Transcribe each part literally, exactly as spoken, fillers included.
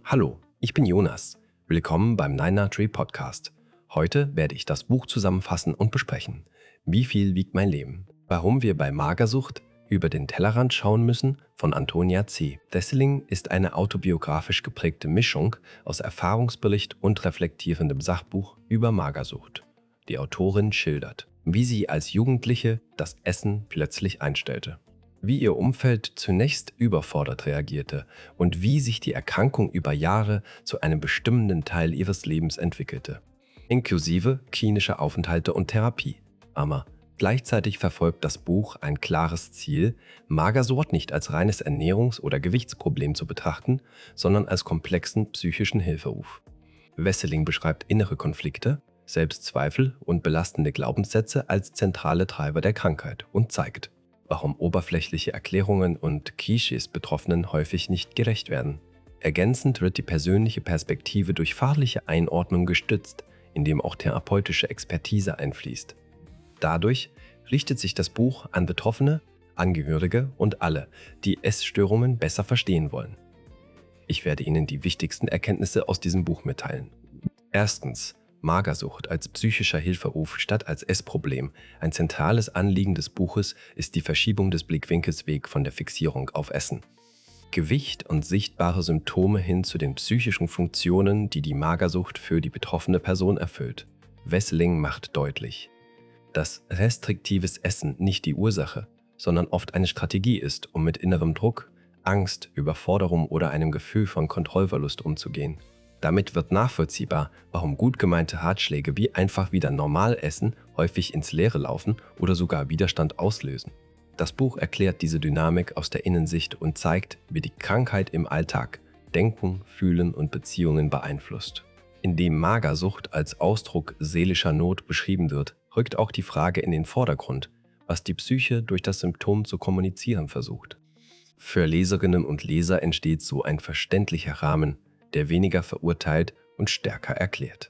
Hallo, ich bin Jonas. Willkommen beim Nine Tree Podcast. Heute werde ich das Buch zusammenfassen und besprechen. Wie viel wiegt mein Leben? Warum wir bei Magersucht über den Tellerrand schauen müssen von Antonia C. Wesseling ist eine autobiografisch geprägte Mischung aus Erfahrungsbericht und reflektierendem Sachbuch über Magersucht. Die Autorin schildert, wie sie als Jugendliche das Essen plötzlich einstellte, wie ihr Umfeld zunächst überfordert reagierte und wie sich die Erkrankung über Jahre zu einem bestimmenden Teil ihres Lebens entwickelte, inklusive klinischer Aufenthalte und Therapie. Aber gleichzeitig verfolgt das Buch ein klares Ziel, Magersucht nicht als reines Ernährungs- oder Gewichtsproblem zu betrachten, sondern als komplexen psychischen Hilferuf. Wesseling beschreibt innere Konflikte, Selbstzweifel und belastende Glaubenssätze als zentrale Treiber der Krankheit und zeigt, warum oberflächliche Erklärungen und Klischees Betroffenen häufig nicht gerecht werden. Ergänzend wird die persönliche Perspektive durch fachliche Einordnung gestützt, indem auch therapeutische Expertise einfließt. Dadurch richtet sich das Buch an Betroffene, Angehörige und alle, die Essstörungen besser verstehen wollen. Ich werde Ihnen die wichtigsten Erkenntnisse aus diesem Buch mitteilen. Erstens. Magersucht als psychischer Hilferuf statt als Essproblem. Ein zentrales Anliegen des Buches ist die Verschiebung des Blickwinkels weg von der Fixierung auf Essen. Gewicht und sichtbare Symptome hin zu den psychischen Funktionen, die die Magersucht für die betroffene Person erfüllt. Wesseling macht deutlich, dass restriktives Essen nicht die Ursache, sondern oft eine Strategie ist, um mit innerem Druck, Angst, Überforderung oder einem Gefühl von Kontrollverlust umzugehen. Damit wird nachvollziehbar, warum gut gemeinte Ratschläge wie einfach wieder normal essen häufig ins Leere laufen oder sogar Widerstand auslösen. Das Buch erklärt diese Dynamik aus der Innensicht und zeigt, wie die Krankheit im Alltag Denken, Fühlen und Beziehungen beeinflusst. Indem Magersucht als Ausdruck seelischer Not beschrieben wird, rückt auch die Frage in den Vordergrund, was die Psyche durch das Symptom zu kommunizieren versucht. Für Leserinnen und Leser entsteht so ein verständlicher Rahmen, der weniger verurteilt und stärker erklärt.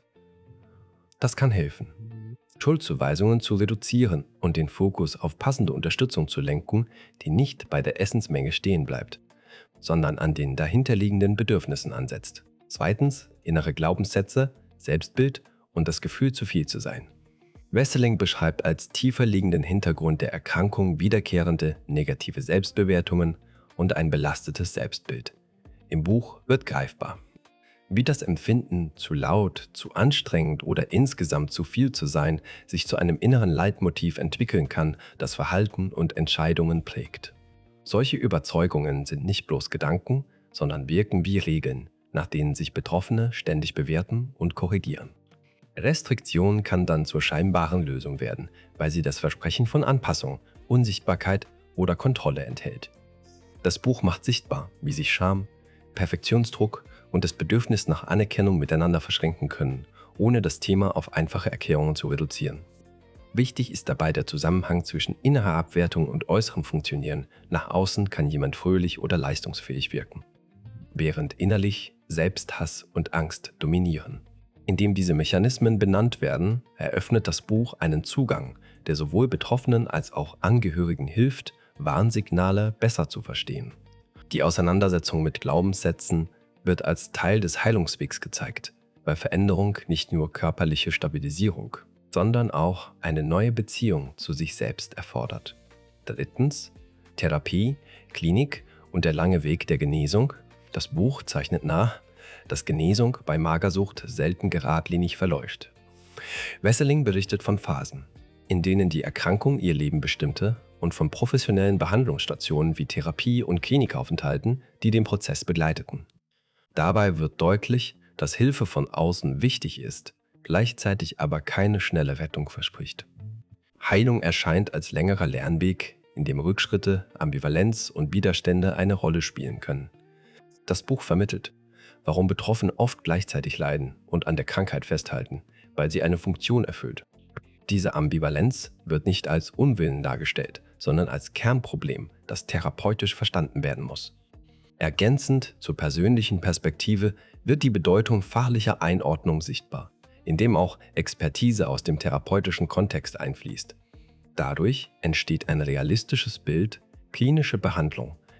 Das kann helfen, Schuldzuweisungen zu reduzieren und den Fokus auf passende Unterstützung zu lenken, die nicht bei der Essensmenge stehen bleibt, sondern an den dahinterliegenden Bedürfnissen ansetzt. Zweitens, innere Glaubenssätze, Selbstbild und das Gefühl, zu viel zu sein. Wesseling beschreibt als tiefer liegenden Hintergrund der Erkrankung wiederkehrende negative Selbstbewertungen und ein belastetes Selbstbild. Im Buch wird greifbar, wie das Empfinden, zu laut, zu anstrengend oder insgesamt zu viel zu sein, sich zu einem inneren Leitmotiv entwickeln kann, das Verhalten und Entscheidungen prägt. Solche Überzeugungen sind nicht bloß Gedanken, sondern wirken wie Regeln, nach denen sich Betroffene ständig bewerten und korrigieren. Restriktion kann dann zur scheinbaren Lösung werden, weil sie das Versprechen von Anpassung, Unsichtbarkeit oder Kontrolle enthält. Das Buch macht sichtbar, wie sich Scham, Perfektionsdruck und das Bedürfnis nach Anerkennung miteinander verschränken können, ohne das Thema auf einfache Erklärungen zu reduzieren. Wichtig ist dabei der Zusammenhang zwischen innerer Abwertung und äußerem Funktionieren. Nach außen kann jemand fröhlich oder leistungsfähig wirken, während innerlich Selbsthass und Angst dominieren. Indem diese Mechanismen benannt werden, eröffnet das Buch einen Zugang, der sowohl Betroffenen als auch Angehörigen hilft, Warnsignale besser zu verstehen. Die Auseinandersetzung mit Glaubenssätzen wird als Teil des Heilungswegs gezeigt, weil Veränderung nicht nur körperliche Stabilisierung, sondern auch eine neue Beziehung zu sich selbst erfordert. Drittens, Therapie, Klinik und der lange Weg der Genesung. Das Buch zeichnet nach, dass Genesung bei Magersucht selten geradlinig verläuft. Wesseling berichtet von Phasen, in denen die Erkrankung ihr Leben bestimmte, und von professionellen Behandlungsstationen wie Therapie und Klinikaufenthalten, die den Prozess begleiteten. Dabei wird deutlich, dass Hilfe von außen wichtig ist, gleichzeitig aber keine schnelle Rettung verspricht. Heilung erscheint als längerer Lernweg, in dem Rückschritte, Ambivalenz und Widerstände eine Rolle spielen können. Das Buch vermittelt, warum Betroffene oft gleichzeitig leiden und an der Krankheit festhalten, weil sie eine Funktion erfüllt. Diese Ambivalenz wird nicht als Unwillen dargestellt, sondern als Kernproblem, das therapeutisch verstanden werden muss. Ergänzend zur persönlichen Perspektive wird die Bedeutung fachlicher Einordnung sichtbar, indem auch Expertise aus dem therapeutischen Kontext einfließt. Dadurch entsteht ein realistisches Bild, klinische Behandlung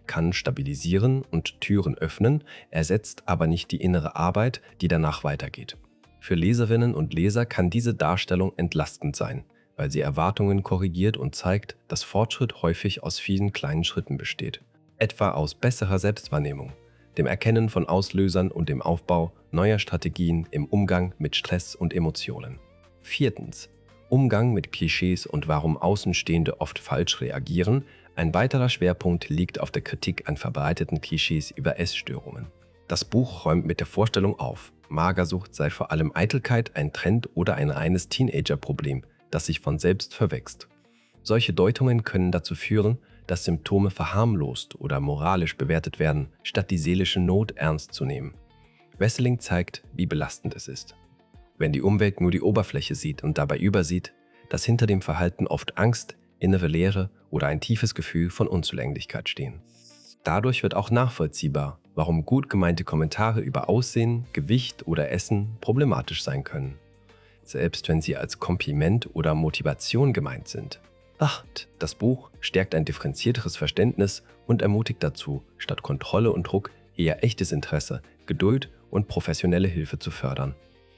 kann stabilisieren und Türen öffnen, ersetzt aber nicht die innere Arbeit, die danach weitergeht. Für Leserinnen und Leser kann diese Darstellung entlastend sein, weil sie Erwartungen korrigiert und zeigt, dass Fortschritt häufig aus vielen kleinen Schritten besteht. Etwa aus besserer Selbstwahrnehmung, dem Erkennen von Auslösern und dem Aufbau neuer Strategien im Umgang mit Stress und Emotionen. Viertens. Umgang mit Klischees und warum Außenstehende oft falsch reagieren. Ein weiterer Schwerpunkt liegt auf der Kritik an verbreiteten Klischees über Essstörungen. Das Buch räumt mit der Vorstellung auf, Magersucht sei vor allem Eitelkeit, ein Trend oder ein reines Teenager-Problem, das sich von selbst verwächst. Solche Deutungen können dazu führen, dass Symptome verharmlost oder moralisch bewertet werden, statt die seelische Not ernst zu nehmen. Wesseling zeigt, wie belastend es ist, wenn die Umwelt nur die Oberfläche sieht und dabei übersieht, dass hinter dem Verhalten oft Angst, innere Leere oder ein tiefes Gefühl von Unzulänglichkeit stehen. Dadurch wird auch nachvollziehbar, warum gut gemeinte Kommentare über Aussehen, Gewicht oder Essen problematisch sein können, selbst wenn sie als Kompliment oder Motivation gemeint sind. acht. Das Buch stärkt ein differenzierteres Verständnis und ermutigt dazu, statt Kontrolle und Druck eher echtes Interesse, Geduld und professionelle Hilfe zu fördern.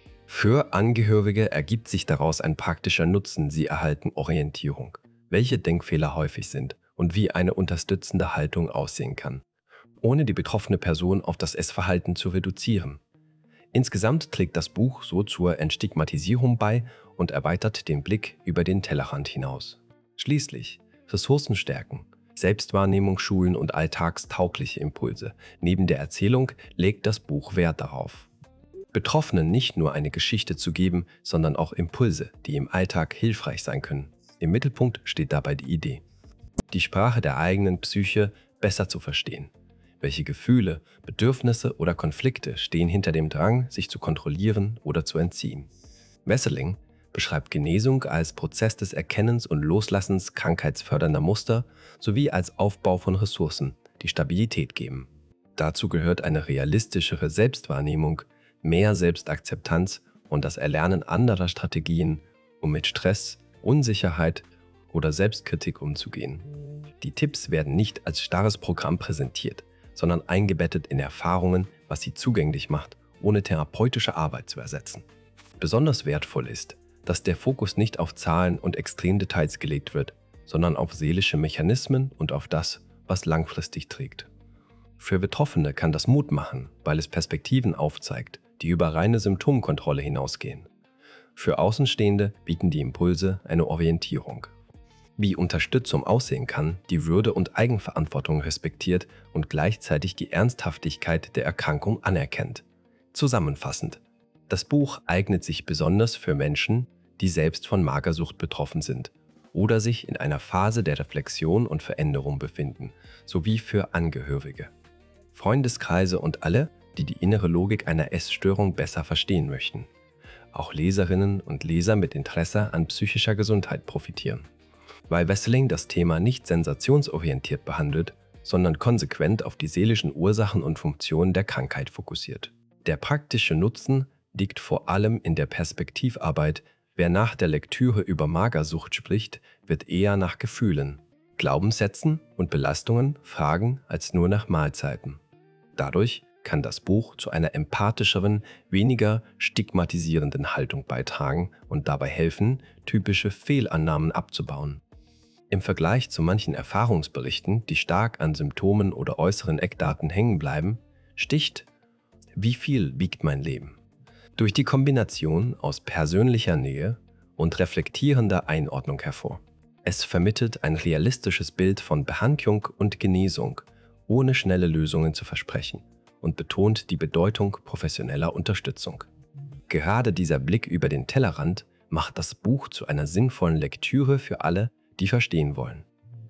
Für Angehörige ergibt sich daraus ein praktischer Nutzen, sie erhalten Orientierung, welche Denkfehler häufig sind und wie eine unterstützende Haltung aussehen kann, ohne die betroffene Person auf das Essverhalten zu reduzieren. Insgesamt trägt das Buch so zur Entstigmatisierung bei und erweitert den Blick über den Tellerrand hinaus. Schließlich Ressourcen stärken, Selbstwahrnehmung schulen und alltagstaugliche Impulse. Neben der Erzählung legt das Buch Wert darauf, Betroffenen nicht nur eine Geschichte zu geben, sondern auch Impulse, die im Alltag hilfreich sein können. Im Mittelpunkt steht dabei die Idee, die Sprache der eigenen Psyche besser zu verstehen. Welche Gefühle, Bedürfnisse oder Konflikte stehen hinter dem Drang, sich zu kontrollieren oder zu entziehen? Wesseling beschreibt Genesung als Prozess des Erkennens und Loslassens krankheitsfördernder Muster sowie als Aufbau von Ressourcen, die Stabilität geben. Dazu gehört eine realistischere Selbstwahrnehmung, mehr Selbstakzeptanz und das Erlernen anderer Strategien, um mit Stress, Unsicherheit oder Selbstkritik umzugehen. Die Tipps werden nicht als starres Programm präsentiert, sondern eingebettet in Erfahrungen, was sie zugänglich macht, ohne therapeutische Arbeit zu ersetzen. Besonders wertvoll ist, dass der Fokus nicht auf Zahlen und Extremdetails gelegt wird, sondern auf seelische Mechanismen und auf das, was langfristig trägt. Für Betroffene kann das Mut machen, weil es Perspektiven aufzeigt, die über reine Symptomkontrolle hinausgehen. Für Außenstehende bieten die Impulse eine Orientierung. Wie Unterstützung aussehen kann, die Würde und Eigenverantwortung respektiert und gleichzeitig die Ernsthaftigkeit der Erkrankung anerkennt. Zusammenfassend: Das Buch eignet sich besonders für Menschen, die selbst von Magersucht betroffen sind oder sich in einer Phase der Reflexion und Veränderung befinden, sowie für Angehörige, Freundeskreise und alle, die die innere Logik einer Essstörung besser verstehen möchten. Auch Leserinnen und Leser mit Interesse an psychischer Gesundheit profitieren. Weil Wesseling das Thema nicht sensationsorientiert behandelt, sondern konsequent auf die seelischen Ursachen und Funktionen der Krankheit fokussiert. Der praktische Nutzen liegt vor allem in der Perspektivarbeit. Wer nach der Lektüre über Magersucht spricht, wird eher nach Gefühlen, Glaubenssätzen und Belastungen fragen als nur nach Mahlzeiten. Dadurch kann das Buch zu einer empathischeren, weniger stigmatisierenden Haltung beitragen und dabei helfen, typische Fehlannahmen abzubauen. Im Vergleich zu manchen Erfahrungsberichten, die stark an Symptomen oder äußeren Eckdaten hängen bleiben, sticht "Wie viel wiegt mein Leben?" durch die Kombination aus persönlicher Nähe und reflektierender Einordnung hervor. Es vermittelt ein realistisches Bild von Behandlung und Genesung, ohne schnelle Lösungen zu versprechen, und betont die Bedeutung professioneller Unterstützung. Gerade dieser Blick über den Tellerrand macht das Buch zu einer sinnvollen Lektüre für alle, die verstehen wollen,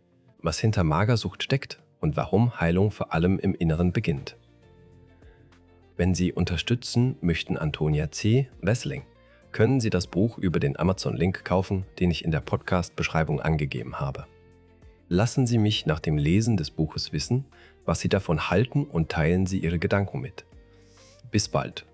was hinter Magersucht steckt und warum Heilung vor allem im Inneren beginnt. Wenn Sie unterstützen möchten Antonia C. Wesseling, können Sie das Buch über den Amazon-Link kaufen, den ich in der Podcast-Beschreibung angegeben habe. Lassen Sie mich nach dem Lesen des Buches wissen, was Sie davon halten, und teilen Sie Ihre Gedanken mit. Bis bald!